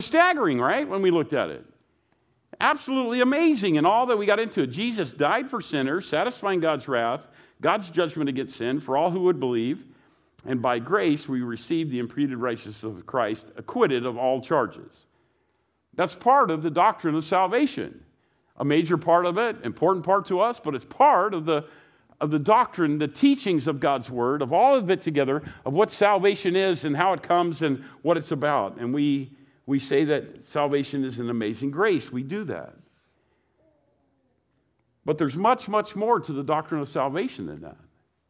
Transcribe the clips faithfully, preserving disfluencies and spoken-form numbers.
Staggering, right, when we looked at it. Absolutely amazing in all that we got into it. Jesus died for sinners, satisfying God's wrath, God's judgment against sin for all who would believe. And by grace, we receive the imputed righteousness of Christ, acquitted of all charges. That's part of the doctrine of salvation. A major part of it, important part to us, but it's part of the, of the doctrine, the teachings of God's word, of all of it together, of what salvation is and how it comes and what it's about. And we, we say that salvation is an amazing grace. We do that. But there's much, much more to the doctrine of salvation than that.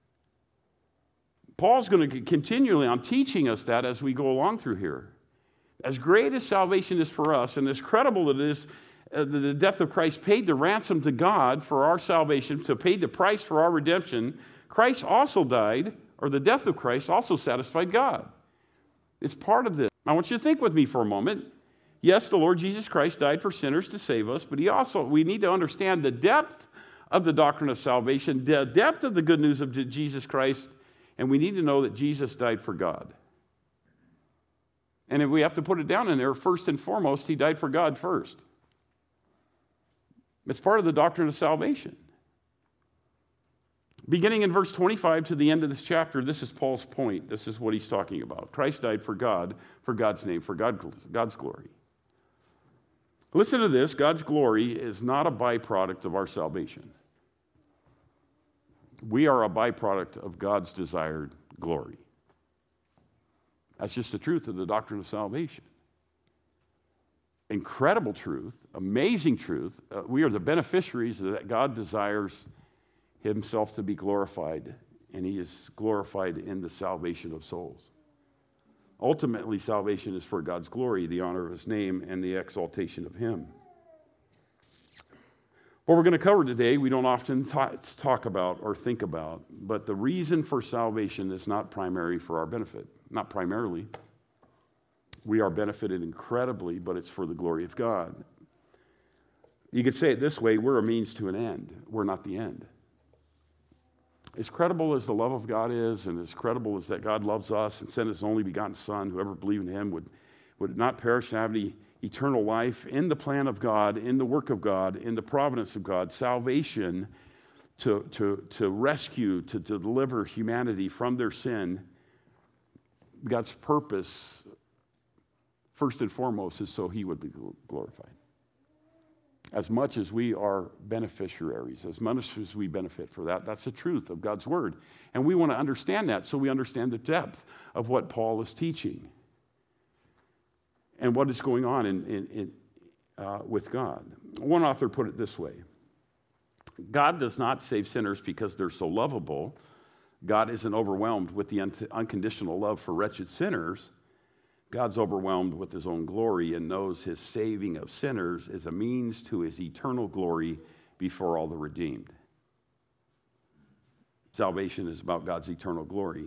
Paul's going to continually on teaching us that as we go along through here. As great as salvation is for us, and as credible it is, uh, the death of Christ paid the ransom to God for our salvation, to pay the price for our redemption, Christ also died, or the death of Christ also satisfied God. It's part of this. I want you to think with me for a moment. Yes, the Lord Jesus Christ died for sinners to save us, but he also, we need to understand the depth of the doctrine of salvation, the depth of the good news of Jesus Christ, and we need to know that Jesus died for God. And if we have to put it down in there, first and foremost, he died for God first. It's part of the doctrine of salvation. Beginning in verse twenty-five to the end of this chapter, this is Paul's point. This is what he's talking about. Christ died for God, for God's name, for God, God's glory. Listen to this. God's glory is not a byproduct of our salvation. We are a byproduct of God's desired glory. That's just the truth of the doctrine of salvation. Incredible truth, amazing truth. Uh, we are the beneficiaries that God desires himself to be glorified, and he is glorified in the salvation of souls. Ultimately, salvation is for God's glory, the honor of his name, and the exaltation of him. What we're going to cover today, we don't often talk about or think about, but the reason for salvation is not primary for our benefit. Not primarily. We are benefited incredibly, but it's for the glory of God. You could say it this way, we're a means to an end. We're not the end. As credible as the love of God is, and as credible as that God loves us and sent his only begotten Son, whoever believed in him would, would not perish and have any eternal life, in the plan of God, in the work of God, in the providence of God, salvation to, to, to rescue, to, to deliver humanity from their sin. God's purpose, first and foremost, is so he would be glorified. As much as we are beneficiaries, as much as we benefit for that, that's the truth of God's word. And we want to understand that so we understand the depth of what Paul is teaching and what is going on in, in, in, uh, with God. One author put it this way: God does not save sinners because they're so lovable. God isn't overwhelmed with the un- unconditional love for wretched sinners. God's overwhelmed with his own glory and knows his saving of sinners is a means to his eternal glory before all the redeemed. Salvation is about God's eternal glory.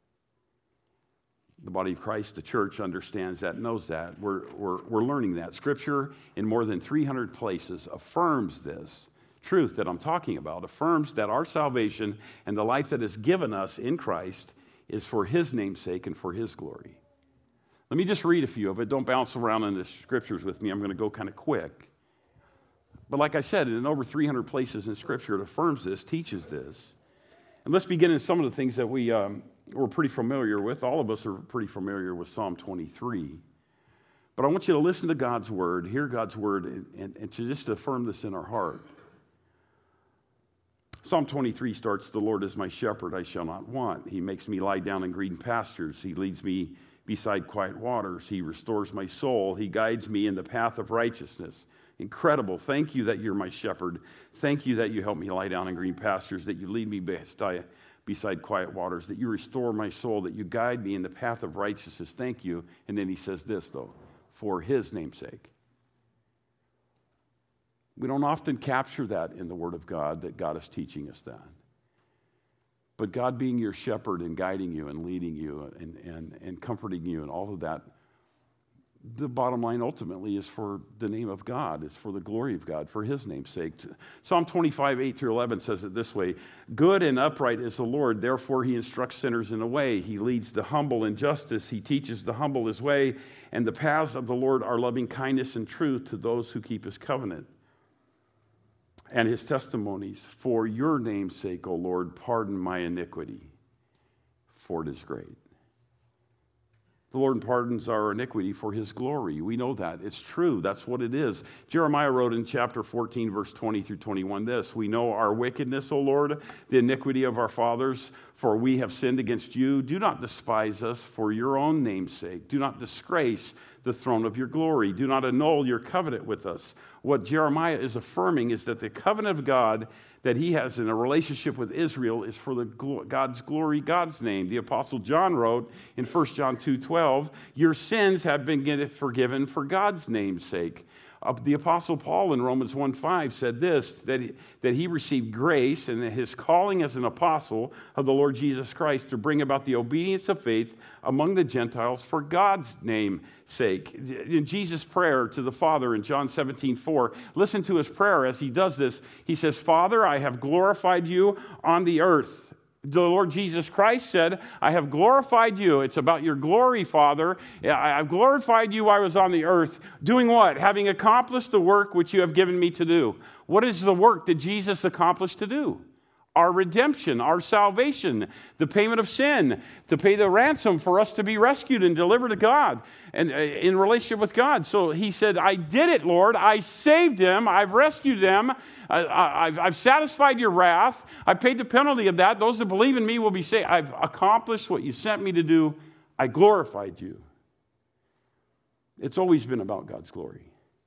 The body of Christ, the church, understands that, knows that. We're, we're, we're learning that. Scripture in more than three hundred places affirms this truth that I'm talking about, affirms that our salvation and the life that is given us in Christ is for his name's sake and for his glory. Let me just read a few of it. Don't bounce around in the scriptures with me. I'm going to go kind of quick. But like I said, in over three hundred places in Scripture, it affirms this, teaches this. And let's begin in some of the things that we, um, we're pretty familiar with. All of us are pretty familiar with Psalm twenty-three. But I want you to listen to God's word, hear God's word, and, and, and to just affirm this in our heart. Psalm twenty-three starts, "The Lord is my shepherd, I shall not want. He makes me lie down in green pastures. He leads me beside quiet waters. He restores my soul. He guides me in the path of righteousness." Incredible. Thank you that you're my shepherd. Thank you that you help me lie down in green pastures, that you lead me beside quiet waters, that you restore my soul, that you guide me in the path of righteousness. Thank you. And then he says this, though, for his name's sake. We don't often capture that in the Word of God, that God is teaching us that. But God being your shepherd and guiding you and leading you and, and, and comforting you and all of that, the bottom line ultimately is for the name of God. It's for the glory of God, for his name's sake. Psalm twenty-five, eight through eleven says it this way: good and upright is the Lord, therefore he instructs sinners in a way. He leads the humble in justice. He teaches the humble his way. And the paths of the Lord are loving kindness and truth to those who keep his covenant and his testimonies. For your name's sake, O Lord, pardon my iniquity, for it is great. The Lord pardons our iniquity for his glory. We know that. It's true. That's what it is. Jeremiah wrote in chapter fourteen, verse twenty through twenty-one this: we know our wickedness, O Lord, the iniquity of our fathers, for we have sinned against you. Do not despise us for your own name's sake. Do not disgrace the throne of your glory. Do not annul your covenant with us. What Jeremiah is affirming is that the covenant of God that he has in a relationship with Israel is for the God's glory, God's name. The Apostle John wrote in First John two twelve, your sins have been forgiven for God's name's sake. Uh, the Apostle Paul in Romans one five said this, that he, that he received grace and his calling as an apostle of the Lord Jesus Christ to bring about the obedience of faith among the Gentiles for God's name's sake. In Jesus' prayer to the Father in John seventeen four, listen to his prayer as he does this. He says, Father, I have glorified you on the earth. The Lord Jesus Christ said, I have glorified you. It's about your glory, Father. I've glorified you while I was on the earth. Doing what? Having accomplished the work which you have given me to do. What is the work that Jesus accomplished to do? Our redemption, our salvation, the payment of sin, to pay the ransom for us to be rescued and delivered to God and in relationship with God. So he said, I did it, Lord. I saved them. I've rescued them. I, I, I've, I've satisfied your wrath. I paid the penalty of that. Those that believe in me will be saved. I've accomplished what you sent me to do. I glorified you. It's always been about God's glory.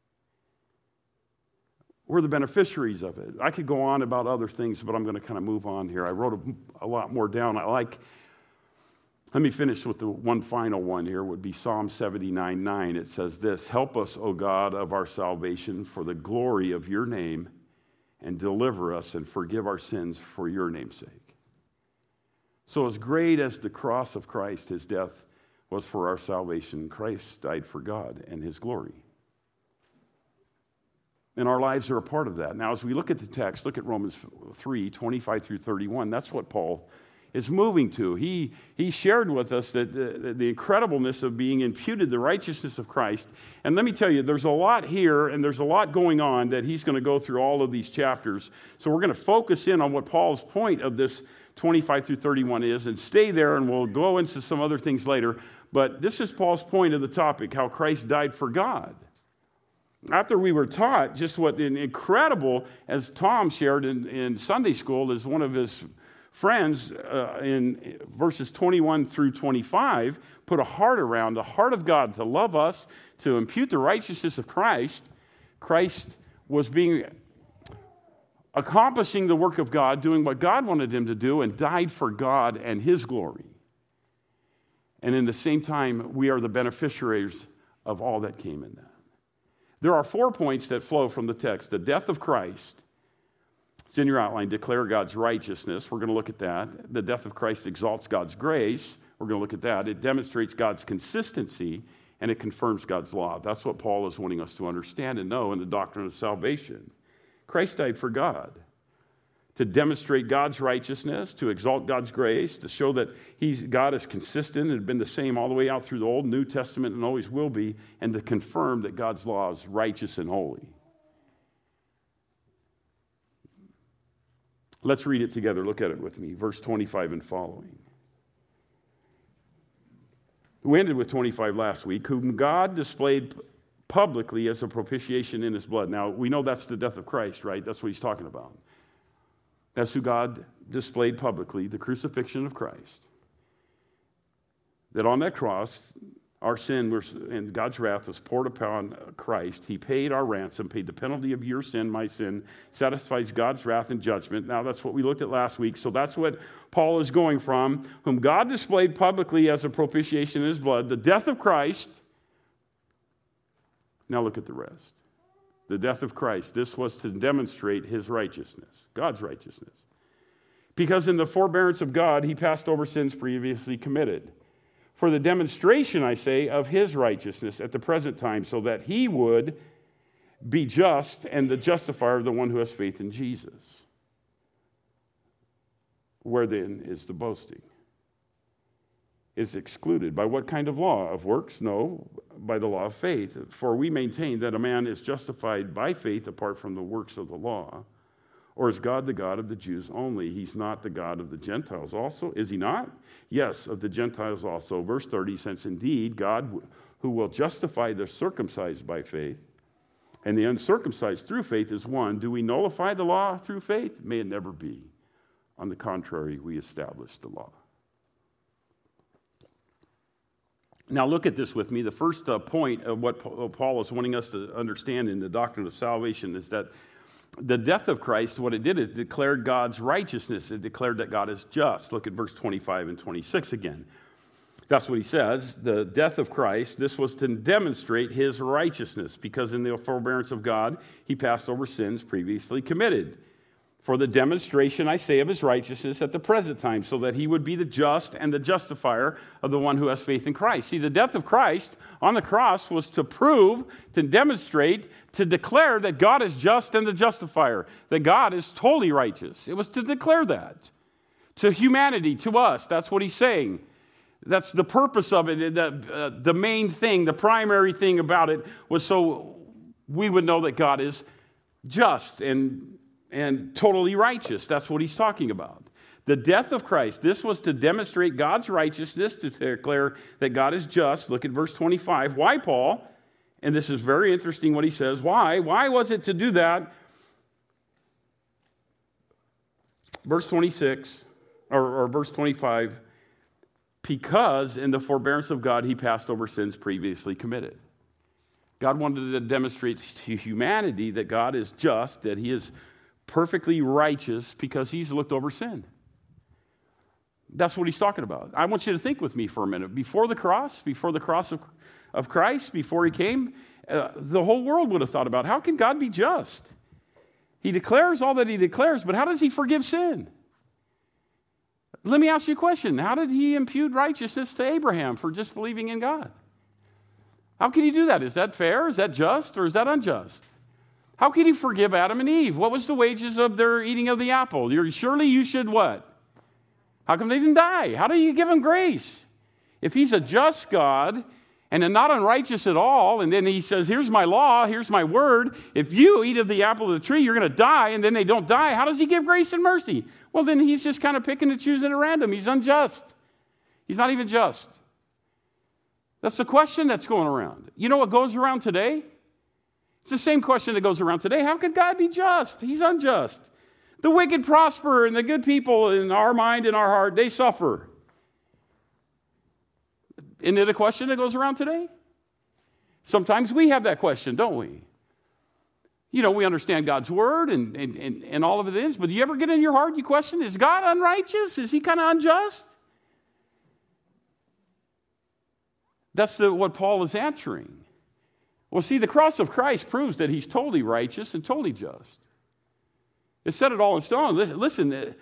We're the beneficiaries of it. I could go on about other things, but I'm going to kind of move on here. I wrote a, a lot more down. I like, let me finish with the one final one here, would be Psalm seventy-nine nine. It says this: help us, O God of our salvation, for the glory of your name, and deliver us and forgive our sins for your name's sake. So as great as the cross of Christ, his death was for our salvation, Christ died for God and his glory. And our lives are a part of that. Now, as we look at the text, look at Romans three, twenty-five through thirty-one. That's what Paul is moving to. He, he shared with us that the, the incredibleness of being imputed the righteousness of Christ. And let me tell you, there's a lot here, and there's a lot going on that he's going to go through all of these chapters. So we're going to focus in on what Paul's point of this twenty-five through thirty-one is, and stay there, and we'll go into some other things later. But this is Paul's point of the topic, how Christ died for God. After we were taught just what an incredible, as Tom shared in, in Sunday school, as one of his friends uh, in verses twenty-one through twenty-five, put a heart around the heart of God to love us, to impute the righteousness of Christ. Christ was being, accomplishing the work of God, doing what God wanted him to do, and died for God and his glory. And in the same time, we are the beneficiaries of all that came in that. There are four points that flow from the text. The death of Christ. It's in your outline. Declare God's righteousness. We're going to look at that. The death of Christ exalts God's grace. We're going to look at that. It demonstrates God's consistency, and it confirms God's law. That's what Paul is wanting us to understand and know in the doctrine of salvation. Christ died for God, to demonstrate God's righteousness, to exalt God's grace, to show that he's, God is consistent and had been the same all the way out through the Old and New Testament and always will be, and to confirm that God's law is righteous and holy. Let's read it together. Look at it with me. Verse twenty-five and following. We ended with twenty-five last week, whom God displayed publicly as a propitiation in his blood. Now, we know that's the death of Christ, right? That's what he's talking about. That's who God displayed publicly, the crucifixion of Christ. That on that cross, our sin was, and God's wrath was poured upon Christ. He paid our ransom, paid the penalty of your sin, my sin, satisfies God's wrath and judgment. Now, that's what we looked at last week. So that's what Paul is going from, whom God displayed publicly as a propitiation in his blood, the death of Christ. Now look at the rest. The death of Christ. This was to demonstrate his righteousness, God's righteousness. Because in the forbearance of God, he passed over sins previously committed. For the demonstration, I say, of his righteousness at the present time, so that he would be just and the justifier of the one who has faith in Jesus. Where then is the boasting? Is excluded. By what kind of law? Of works? No, by the law of faith. For we maintain that a man is justified by faith apart from the works of the law. Or is God the God of the Jews only? He's not the God of the Gentiles also? Is he not? Yes, of the Gentiles also. Verse thirty, since indeed God who will justify the circumcised by faith and the uncircumcised through faith is one, do we nullify the law through faith? May it never be. On the contrary, we establish the law. Now look at this with me. The first uh, point of what Paul is wanting us to understand in the doctrine of salvation is that the death of Christ, what it did is it declared God's righteousness. It declared that God is just. Look at verse twenty-five and twenty-six again. That's what he says. The death of Christ, this was to demonstrate his righteousness, because in the forbearance of God, he passed over sins previously committed. For the demonstration, I say, of his righteousness at the present time, so that he would be the just and the justifier of the one who has faith in Christ. See, the death of Christ on the cross was to prove, to demonstrate, to declare that God is just and the justifier, that God is totally righteous. It was to declare that to humanity, to us. That's what he's saying. That's the purpose of it. The, uh, the main thing, the primary thing about it was so we would know that God is just and and totally righteous. That's what he's talking about. The death of Christ, this was to demonstrate God's righteousness, to declare that God is just. Look at verse twenty-five. Why, Paul? And this is very interesting what he says. Why? Why was it to do that? Verse twenty-six, or, or verse twenty-five, because in the forbearance of God, he passed over sins previously committed. God wanted to demonstrate to humanity that God is just, that he is perfectly righteous because he's looked over sin. That's what he's talking about. I want you to think with me for a minute. Before the cross, before the cross of, of Christ, before he came, uh, the whole world would have thought about, how can God be just? He declares all that he declares, but how does he forgive sin? Let me ask you a question. How did he impute righteousness to Abraham for just believing in God? How can he do that? Is that fair? Is that just? Or is that unjust? How could he forgive Adam and Eve? What was the wages of their eating of the apple? You're, surely you should what? How come they didn't die? How do you give them grace? If he's a just God and not unrighteous at all, and then he says, here's my law, here's my word. If you eat of the apple of the tree, you're going to die, and then they don't die. How does he give grace and mercy? Well, then he's just kind of picking and choosing at random. He's unjust. He's not even just. That's the question that's going around. You know what goes around today? It's the same question that goes around today. How could God be just? He's unjust. The wicked prosper, and the good people in our mind and our heart, they suffer. Isn't it a question that goes around today? Sometimes we have that question, don't we? You know, we understand God's word and, and, and, and all of it is, but do you ever get in your heart, you question, is God unrighteous? Is he kind of unjust? That's the, what Paul is answering. Well, see, the cross of Christ proves that he's totally righteous and totally just. It set it all in stone. Listen, listen,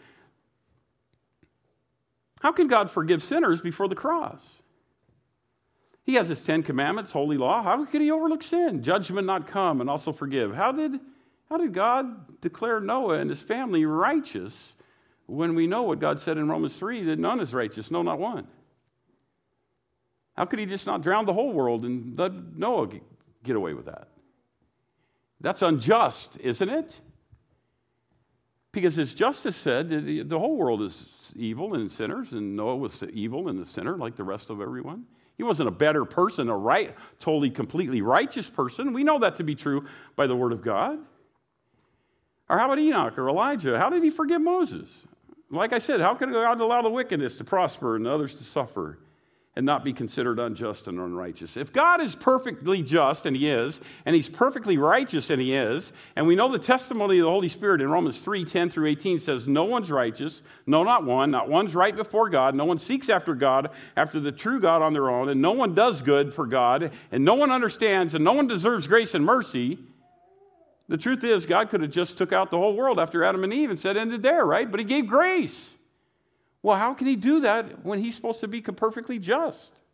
how can God forgive sinners before the cross? He has his Ten Commandments, holy law. How could he overlook sin? Judgment not come, and also forgive. How did, how did God declare Noah and his family righteous when we know what God said in Romans three, that none is righteous, no, not one? How could he just not drown the whole world and let Noah get away with that? That's unjust, isn't it? Because as justice said, the, the whole world is evil and sinners, and Noah was evil and a sinner like the rest of everyone. He wasn't a better person, a right, totally, completely righteous person. We know that to be true by the word of God. Or how about Enoch or Elijah? How did he forgive Moses? Like I said, how could God allow the wickedness to prosper and others to suffer and not be considered unjust and unrighteous? If God is perfectly just, and he is, and he's perfectly righteous, and he is, and we know the testimony of the Holy Spirit in Romans three, ten through eighteen says, no one's righteous, no, not one, not one's right before God, no one seeks after God, after the true God on their own, and no one does good for God, and no one understands, and no one deserves grace and mercy. The truth is, God could have just took out the whole world after Adam and Eve and said, ended there, right? But he gave grace. Well, how can he do that when he's supposed to be perfectly just?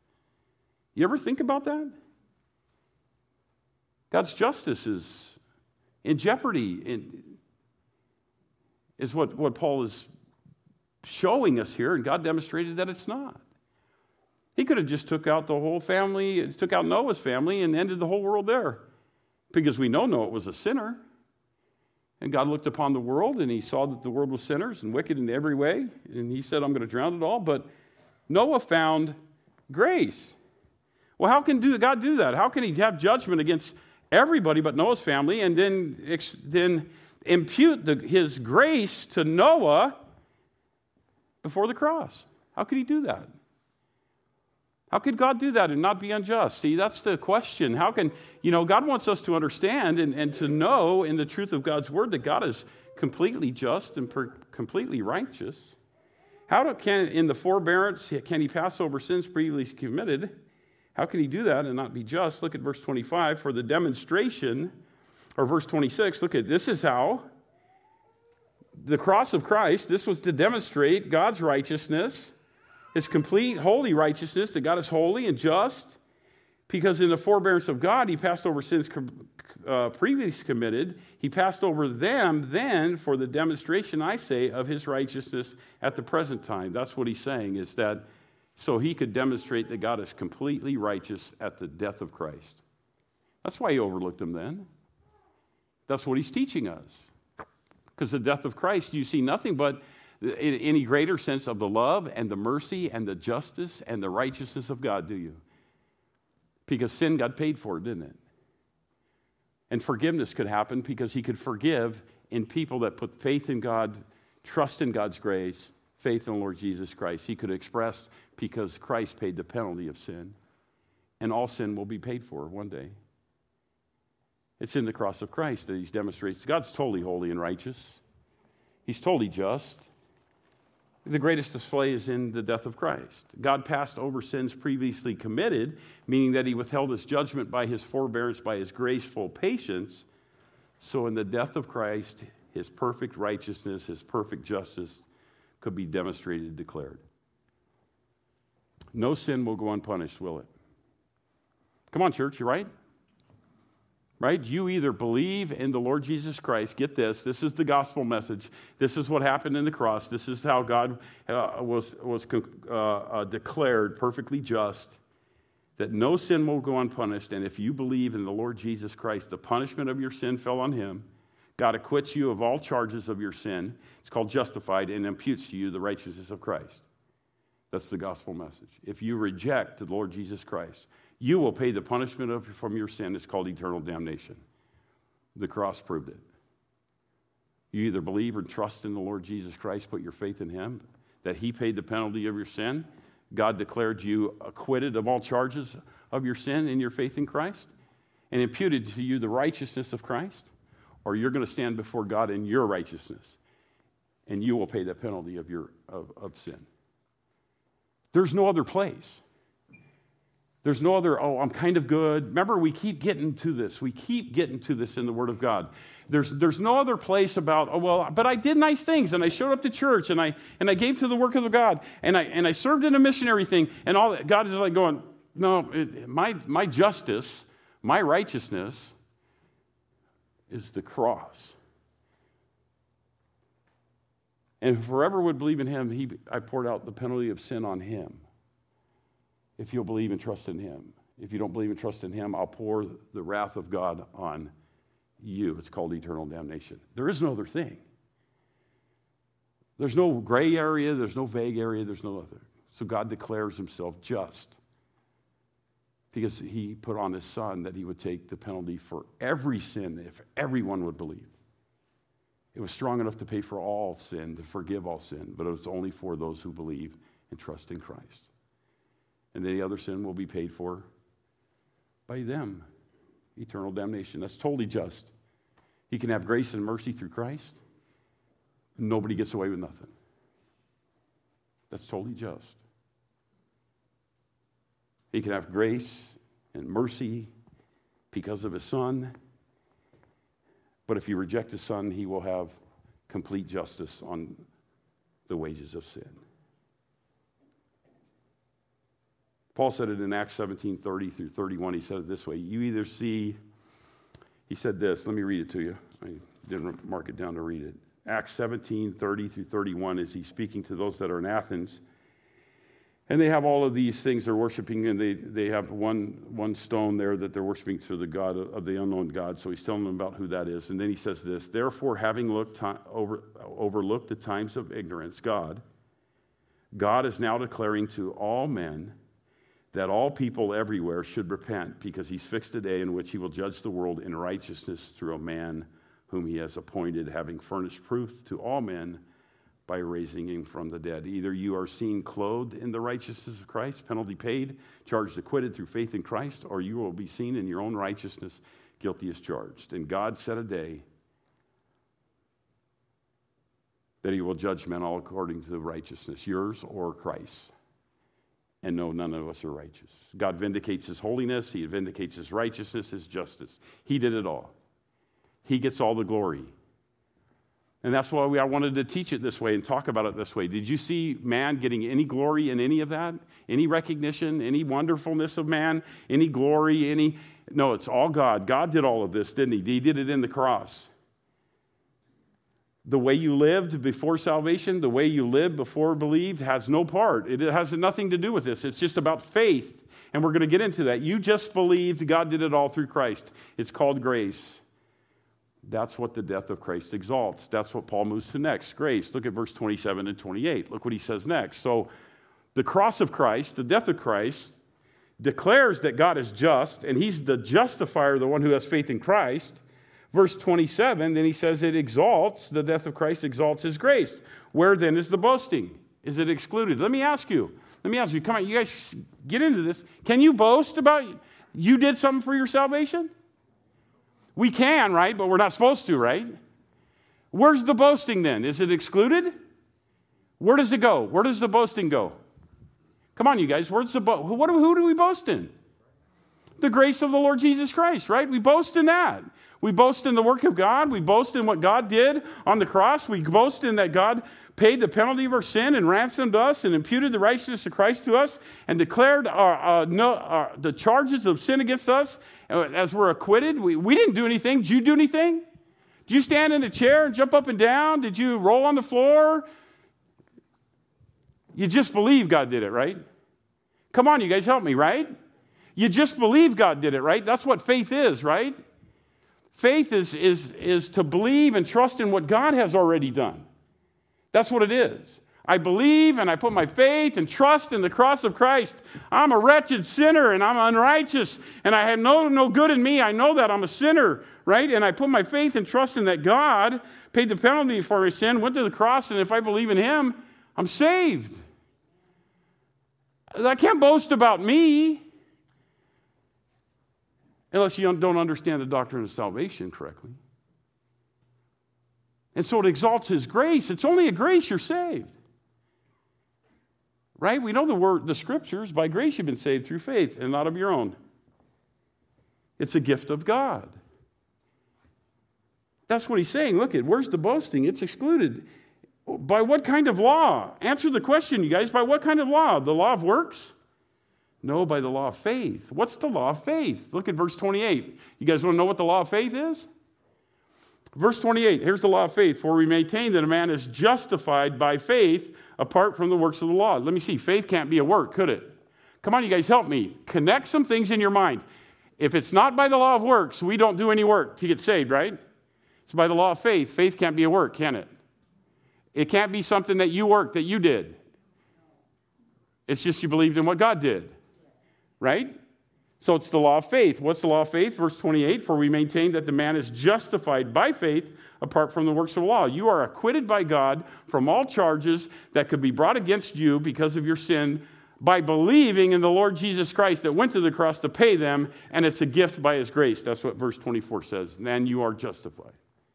You ever think about that? God's justice is in jeopardy, in, is what, what Paul is showing us here, and God demonstrated that it's not. He could have just took out the whole family, took out Noah's family, and ended the whole world there. Because we know Noah was a sinner. And God looked upon the world, and he saw that the world was sinners and wicked in every way. And he said, I'm going to drown it all. But Noah found grace. Well, how can do, God do that? How can he have judgment against everybody but Noah's family and then, then impute the, his grace to Noah before the cross? How could he do that? How could God do that and not be unjust? See, that's the question. How can, you know, God wants us to understand and, and to know in the truth of God's word that God is completely just and per, completely righteous. How do, can, in the forbearance, can he pass over sins previously committed? How can he do that and not be just? Look at verse twenty-five. For the demonstration, or verse twenty-six, look at this is how the cross of Christ, this was to demonstrate God's righteousness, his complete holy righteousness, that God is holy and just, because in the forbearance of God, he passed over sins uh, previously committed. He passed over them then for the demonstration, I say, of his righteousness at the present time. That's what he's saying, is that so he could demonstrate that God is completely righteous at the death of Christ. That's why he overlooked them then. That's what he's teaching us. Because the death of Christ, you see nothing but in any greater sense of the love and the mercy and the justice and the righteousness of God, do you? Because sin got paid for, didn't it? And forgiveness could happen because he could forgive in people that put faith in God, trust in God's grace, faith in the Lord Jesus Christ. He could express because Christ paid the penalty of sin. And all sin will be paid for one day. It's in the cross of Christ that he demonstrates God's totally holy and righteous. He's totally just. The greatest display is in the death of Christ. God passed over sins previously committed, meaning that he withheld his judgment by his forbearance, by his graceful patience. So in the death of Christ, his perfect righteousness, his perfect justice could be demonstrated and declared. No sin will go unpunished, will it? Come on, church, you right? Right? You either believe in the Lord Jesus Christ. Get this. This is the gospel message. This is what happened in the cross. This is how God uh, was, was uh, uh, declared perfectly just, that no sin will go unpunished. And if you believe in the Lord Jesus Christ, the punishment of your sin fell on him. God acquits you of all charges of your sin. It's called justified, and imputes to you the righteousness of Christ. That's the gospel message. If you reject the Lord Jesus Christ, you will pay the punishment of, from your sin. It's called eternal damnation. The cross proved it. You either believe or trust in the Lord Jesus Christ, put your faith in him, that he paid the penalty of your sin. God declared you acquitted of all charges of your sin in your faith in Christ, and imputed to you the righteousness of Christ, or you're going to stand before God in your righteousness, and you will pay the penalty of, your, of, of sin. There's no other place. There's no other, oh, I'm kind of good. Remember, we keep getting to this. We keep getting to this in the Word of God. There's, there's no other place about, oh, well, but I did nice things, and I showed up to church, and I and I gave to the work of God, and I and I served in a missionary thing, and all that. God is like going, no, it, my my justice, my righteousness is the cross. And whoever would believe in him, he, I poured out the penalty of sin on him. If you'll believe and trust in him. If you don't believe and trust in him, I'll pour the wrath of God on you. It's called eternal damnation. There is no other thing. There's no gray area. There's no vague area. There's no other. So God declares himself just because he put on his son that he would take the penalty for every sin if everyone would believe. It was strong enough to pay for all sin, to forgive all sin, but it was only for those who believe and trust in Christ. And the other sin will be paid for by them. Eternal damnation. That's totally just. He can have grace and mercy through Christ. Nobody gets away with nothing. That's totally just. He can have grace and mercy because of his son. But if you reject his son, he will have complete justice on the wages of sin. Paul said it in Acts seventeen, thirty through thirty-one. He said it this way. You either see, he said this. Let me read it to you. I didn't mark it down to read it. Acts seventeen, thirty through thirty-one is he's speaking to those that are in Athens. And they have all of these things they're worshiping, and they, they have one, one stone there that they're worshiping to the God of, of the unknown God. So he's telling them about who that is. And then he says this, therefore, having looked time, over, overlooked the times of ignorance, God, God is now declaring to all men that all people everywhere should repent, because he's fixed a day in which he will judge the world in righteousness through a man whom he has appointed, having furnished proof to all men by raising him from the dead. Either you are seen clothed in the righteousness of Christ, penalty paid, charged acquitted through faith in Christ, or you will be seen in your own righteousness, guilty as charged. And God set a day that he will judge men all according to the righteousness, yours or Christ's. And no, none of us are righteous. God vindicates his holiness, he vindicates his righteousness, his justice. He did it all. He gets all the glory. And that's why we, I wanted to teach it this way and talk about it this way. Did you see man getting any glory in any of that? Any recognition, any wonderfulness of man, any glory, any... No, it's all God. God did all of this, didn't he? He did it in the cross. The way you lived before salvation, the way you lived before believed, has no part. It has nothing to do with this. It's just about faith. And we're going to get into that. You just believed. God did it all through Christ. It's called grace. That's what the death of Christ exalts. That's what Paul moves to next, grace. Look at verse twenty-seven and twenty-eight. Look what he says next. So the cross of Christ, the death of Christ, declares that God is just, and he's the justifier, the one who has faith in Christ. Verse twenty-seven, then he says it exalts, the death of Christ exalts his grace. Where then is the boasting? Is it excluded? Let me ask you. Let me ask you. Come on, you guys get into this. Can you boast about you did something for your salvation? We can, right? But we're not supposed to, right? Where's the boasting then? Is it excluded? Where does it go? Where does the boasting go? Come on, you guys. Where's the bo- what, who do we boast in? The grace of the Lord Jesus Christ, right? We boast in that. We boast in the work of God. We boast in what God did on the cross. We boast in that God paid the penalty of our sin and ransomed us and imputed the righteousness of Christ to us and declared our, uh, no, our, the charges of sin against us as we're acquitted. We, we didn't do anything. Did you do anything? Did you stand in a chair and jump up and down? Did you roll on the floor? You just believe God did it, right? Come on, you guys, help me, right? You just believe God did it, right? That's what faith is, right? Faith is, is, is to believe and trust in what God has already done. That's what it is. I believe and I put my faith and trust in the cross of Christ. I'm a wretched sinner and I'm unrighteous and I have no, no good in me. I know that I'm a sinner, right? And I put my faith and trust in that God paid the penalty for my sin, went to the cross, and if I believe in him, I'm saved. I can't boast about me unless you don't understand the doctrine of salvation correctly. And so it exalts his grace. It's only a grace you're saved. Right? We know the word, the scriptures, by grace you've been saved through faith and not of your own. It's a gift of God. That's what he's saying. Look at, where's the boasting? It's excluded. By what kind of law? Answer the question, you guys. By what kind of law? The law of works? No, by the law of faith. What's the law of faith? Look at verse twenty-eight. You guys want to know what the law of faith is? Verse twenty-eight, here's the law of faith. For we maintain that a man is justified by faith apart from the works of the law. Let me see. Faith can't be a work, could it? Come on, you guys, help me. Connect some things in your mind. If it's not by the law of works, we don't do any work to get saved, right? It's by the law of faith. Faith can't be a work, can it? It can't be something that you worked, that you did. It's just you believed in what God did, right? So it's the law of faith. What's the law of faith? Verse twenty-eight, for we maintain that the man is justified by faith apart from the works of the law. You are acquitted by God from all charges that could be brought against you because of your sin by believing in the Lord Jesus Christ that went to the cross to pay them, and it's a gift by his grace. That's what verse twenty-four says. Then you are justified.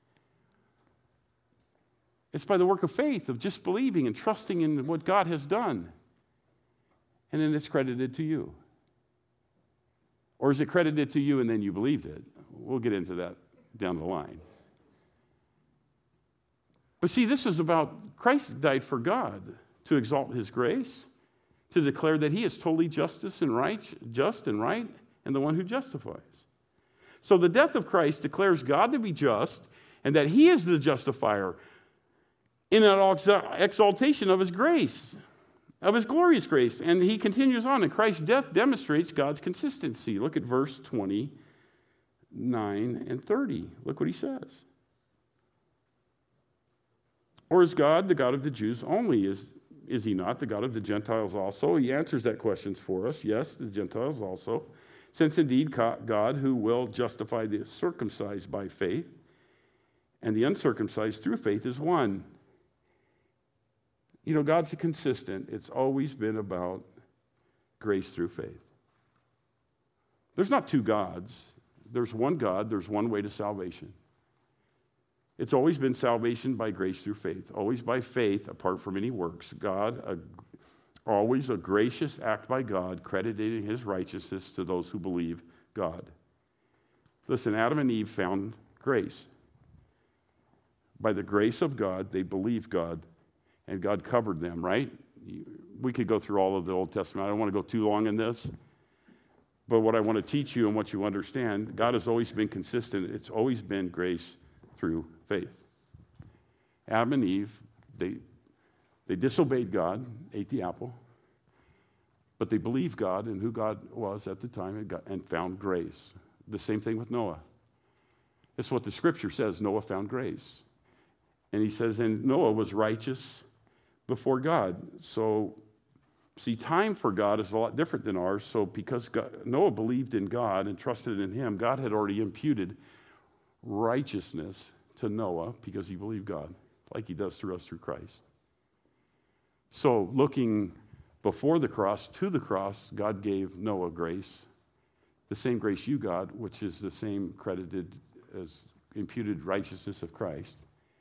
It's by the work of faith, of just believing and trusting in what God has done. And then it's credited to you. Or is it credited to you and then you believed it? We'll get into that down the line. But see, this is about Christ died for God to exalt his grace, to declare that he is totally justice and right, just and right, and the one who justifies. So the death of Christ declares God to be just and that he is the justifier in an exaltation of his grace, of his glorious grace. And he continues on, and Christ's death demonstrates God's consistency. Look at verse twenty-nine and thirty. Look what he says. Or is God the God of the Jews only? Is, is he not the God of the Gentiles also? He answers that question for us. Yes, the Gentiles also. Since indeed God, who will justify the circumcised by faith and the uncircumcised through faith, is one. You know, God's consistent. It's always been about grace through faith. There's not two gods. There's one God. There's one way to salvation. It's always been salvation by grace through faith, always by faith apart from any works. God, a, always a gracious act by God, crediting his righteousness to those who believe God. Listen, Adam and Eve found grace. By the grace of God, they believed God, and God covered them, right? We could go through all of the Old Testament. I don't want to go too long in this. But what I want to teach you and what you understand, God has always been consistent. It's always been grace through faith. Adam and Eve, they, they disobeyed God, ate the apple, but they believed God and who God was at the time and, got, and found grace. The same thing with Noah. It's what the scripture says. Noah found grace. And he says, and Noah was righteous before God. So, see, time for God is a lot different than ours. So because God, Noah believed in God and trusted in him, God had already imputed righteousness to Noah because he believed God, like he does through us through Christ. So looking before the cross to the cross, God gave Noah grace, the same grace you got, which is the same credited as imputed righteousness of Christ,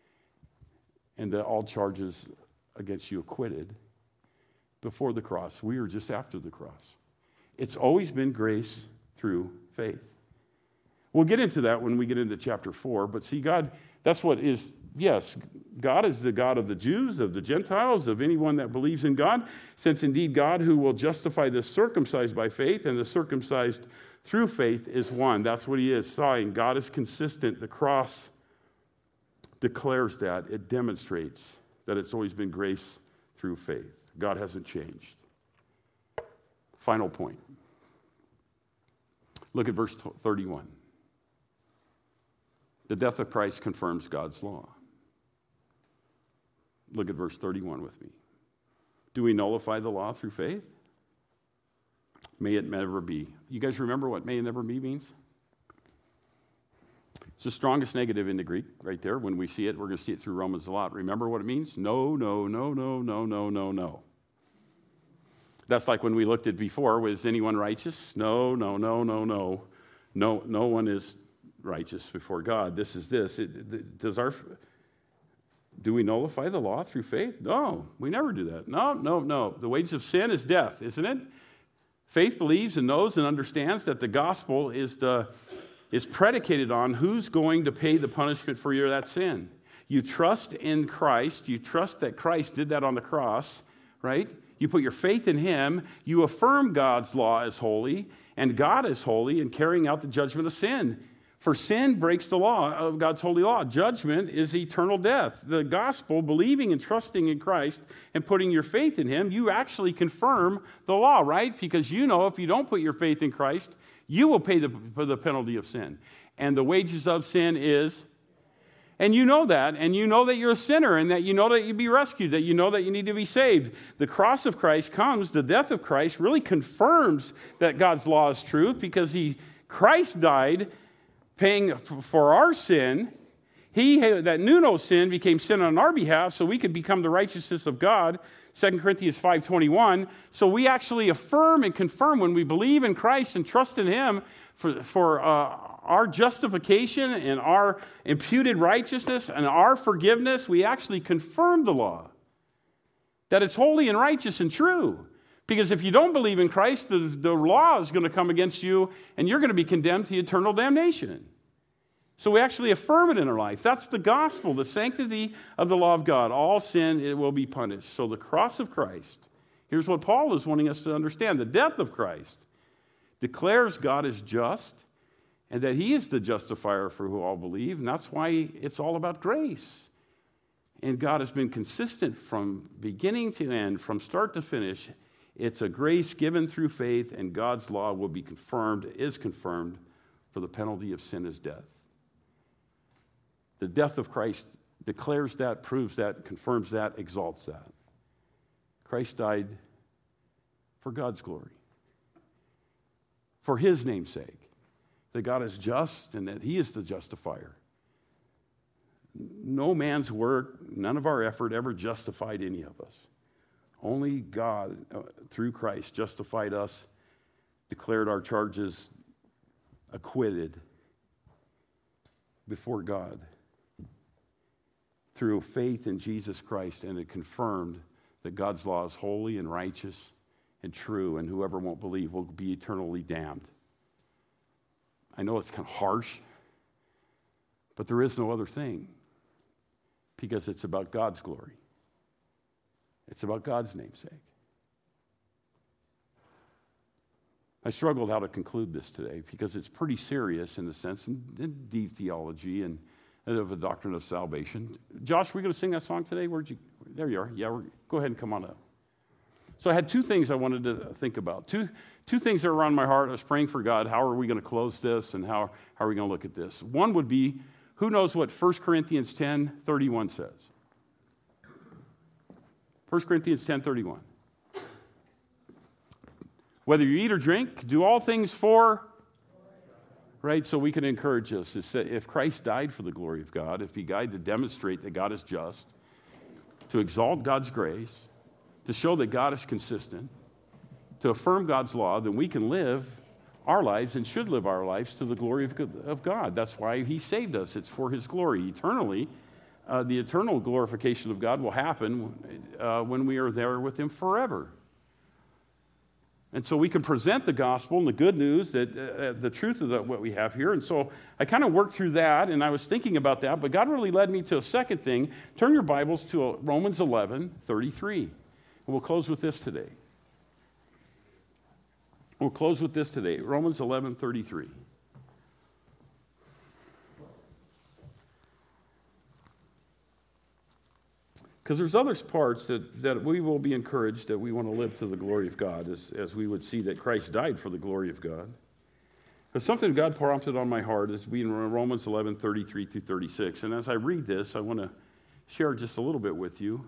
and that all charges against you acquitted before the cross. We are just after the cross. It's always been grace through faith. We'll get into that when we get into chapter four, but see, God, that's what is, yes, God is the God of the Jews, of the Gentiles, of anyone that believes in God, since indeed God who will justify the circumcised by faith and the circumcised through faith is one. That's what he is saying. God is consistent. The cross declares that. It demonstrates that it's always been grace through faith. God hasn't changed. Final point. Look at verse thirty-one. The death of Christ confirms God's law. Look at verse thirty-one with me. Do we nullify the law through faith? May it never be. You guys remember what may it never be means? It's the strongest negative in the Greek right there. When we see it, we're going to see it through Romans a lot. Remember what it means? No, no, no, no, no, no, no, no. That's like when we looked at before, was anyone righteous? No, no, no, no, no. No, no one is righteous before God. This is this. It, does our, do we nullify the law through faith? No, we never do that. No, no, no. The wages of sin is death, isn't it? Faith believes and knows and understands that the gospel is the is predicated on who's going to pay the punishment for your that sin. You trust in Christ. You trust that Christ did that on the cross, right? You put your faith in him. You affirm God's law as holy, and God is holy in carrying out the judgment of sin. For sin breaks the law of God's holy law. Judgment is eternal death. The gospel, believing and trusting in Christ and putting your faith in him, you actually confirm the law, right? Because you know if you don't put your faith in Christ, you will pay the, for the penalty of sin. And the wages of sin is, and you know that, and you know that you're a sinner, and that you know that you be rescued, that you know that you need to be saved. The cross of Christ comes, the death of Christ really confirms that God's law is truth, because he, Christ died paying for our sin. He that knew no sin became sin on our behalf so we could become the righteousness of God. Second Corinthians five twenty-one. So we actually affirm and confirm when we believe in Christ and trust in him for, for uh, our justification and our imputed righteousness and our forgiveness. We actually confirm the law, that it's holy and righteous and true. Because if you don't believe in Christ, the, the law is going to come against you and you're going to be condemned to eternal damnation. So we actually affirm it in our life. That's the gospel, the sanctity of the law of God. All sin, it will be punished. So the cross of Christ, Here's what Paul is wanting us to understand. The death of Christ declares God is just and that he is the justifier for who all believe, and that's why it's all about grace. And God has been consistent from beginning to end, from start to finish. It's a grace given through faith, and God's law will be confirmed, is confirmed, for the penalty of sin is death. The death of Christ declares that, proves that, confirms that, exalts that. Christ died for God's glory, for his name's sake, that God is just and that he is the justifier. No man's work, none of our effort ever justified any of us. Only God, uh, through Christ, justified us, declared our charges acquitted before God through faith in Jesus Christ, and it confirmed that God's law is holy and righteous and true, and whoever won't believe will be eternally damned. I know it's kind of harsh, but there is no other thing, because it's about God's glory. It's about God's namesake. I struggled how to conclude this today because it's pretty serious in the sense, in, in deep theology and, and of a doctrine of salvation. Josh, we're going to sing that song today? Where'd you? There you are. Yeah, we're, go ahead and come on up. So I had two things I wanted to think about. Two, two things that were on my heart. I was praying for God. How are we going to close this, and how, how are we going to look at this? One would be, who knows what First Corinthians ten thirty-one says? First Corinthians ten thirty-one. Whether you eat or drink, do all things for, right? So we can encourage us. If Christ died for the glory of God, if he died to demonstrate that God is just, to exalt God's grace, to show that God is consistent, to affirm God's law, then we can live our lives and should live our lives to the glory of God. That's why he saved us. It's for his glory. Eternally, uh, the eternal glorification of God will happen uh, when we are there with him forever. And so we can present the gospel and the good news, that uh, the truth of the, what we have here. And so I kind of worked through that, and I was thinking about that, but God really led me to a second thing. Turn your Bibles to Romans eleven thirty-three. And we'll close with this today. We'll close with this today. Romans eleven thirty-three. Because there's other parts that, that we will be encouraged that we want to live to the glory of God, as, as we would see that Christ died for the glory of God. But something God prompted on my heart is we in Romans eleven thirty-three through thirty-six. And as I read this, I want to share just a little bit with you.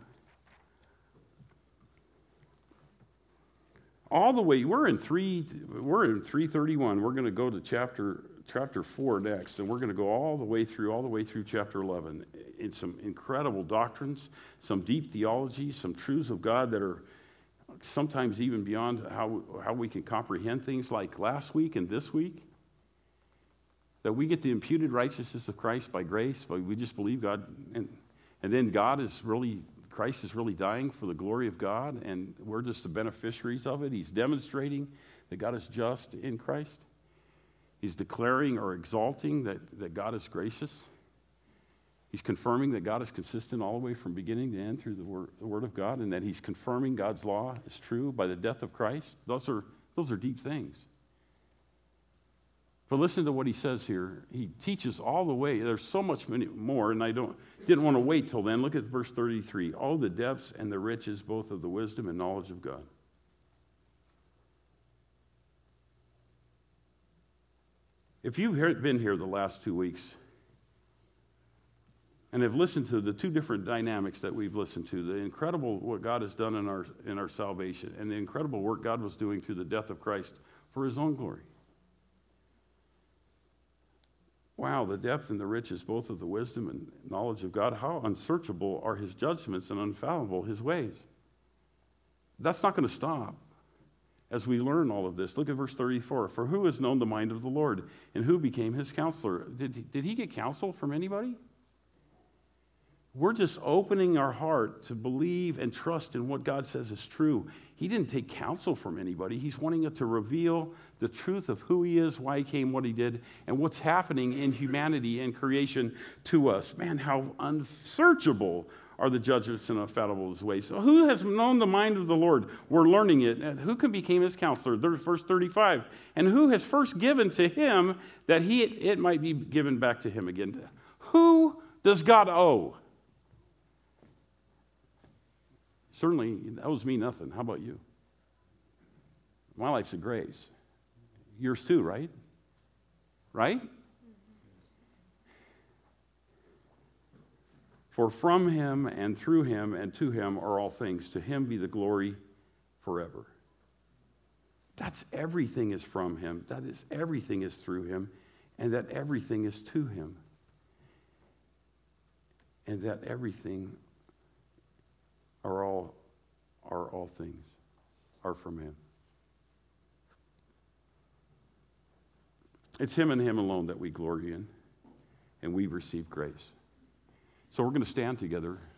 All the way, we're in three, we're in three thirty-one. We're going to go to chapter chapter four next, and we're going to go all the way through, all the way through chapter eleven. It's some incredible doctrines, some deep theology, some truths of God that are sometimes even beyond how how we can comprehend things, like last week and this week. That we get the imputed righteousness of Christ by grace, but we just believe God, and and then God is really. Christ is really dying for the glory of God, and we're just the beneficiaries of it. He's demonstrating that God is just in Christ. He's declaring or exalting that, that God is gracious. He's confirming that God is consistent all the way from beginning to end through the word, the word of God, and that he's confirming God's law is true by the death of Christ. Those are, those are deep things. But listen to what he says here. He teaches all the way. There's so much more, and I don't didn't want to wait till then. Look at verse thirty-three. Oh, the depths and the riches, both of the wisdom and knowledge of God. If you've been here the last two weeks and have listened to the two different dynamics that we've listened to, the incredible what God has done in our in our salvation, and the incredible work God was doing through the death of Christ for his own glory. Wow, the depth and the riches, both of the wisdom and knowledge of God. How unsearchable are his judgments and unfathomable his ways. That's not going to stop as we learn all of this. Look at verse thirty-four. For who has known the mind of the Lord, and who became his counselor? Did he, did he get counsel from anybody? We're just opening our heart to believe and trust in what God says is true. He didn't take counsel from anybody. He's wanting it to reveal the truth of who he is, why he came, what he did, and what's happening in humanity and creation to us. Man, how unsearchable are the judgments and unfathomable his ways. So who has known the mind of the Lord? We're learning it. And who can become his counselor? There's verse thirty-five. And who has first given to him that he it might be given back to him again? Who does God owe? Certainly, he owes me nothing. How about you? My life's a grace. Yours too, right? Right? For from him and through him and to him are all things. To him be the glory forever. That's everything is from him. That is everything is through him. And that everything is to him. And that everything are all are all things are from him. It's him and him alone that we glory in, and we receive grace. So we're going to stand together.